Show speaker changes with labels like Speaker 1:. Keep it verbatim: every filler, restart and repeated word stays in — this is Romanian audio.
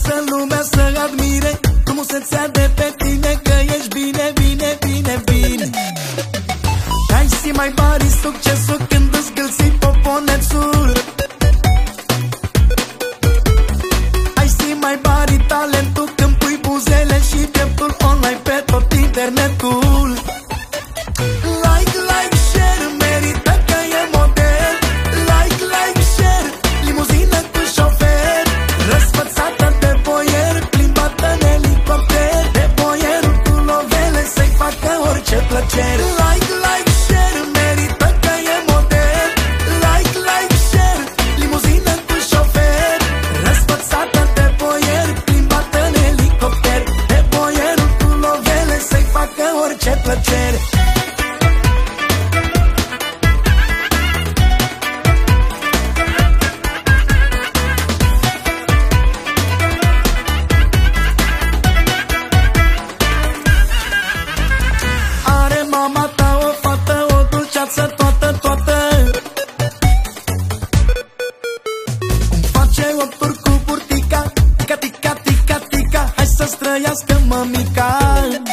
Speaker 1: lasă lumea să admire frumusețea de pe tine, că ești bine, bine, bine, bine. Ai si mai mari succesul când îți gâlții poponețul. Ai si mai mari talentul când pui buzele și pieptul online pe tot internetul. Like, like, share, merită că e model. Like, like, share, limuzină cu șofer, răsfățată de boier, plimbată în elicopter, de boierul cu lovele să-i facă orice plăcere. Like, like, share, merită că e model. Like, like, share, limuzină cu șofer, răsfățată de boier, plimbată în elicopter, de boierul cu lovele să-i facă orice plăcere. Mama ta o fată, o dulceață toată, toată. Îmi face opturi cu burtica, tica, tica, tica, tica. Hai să străiască mămica.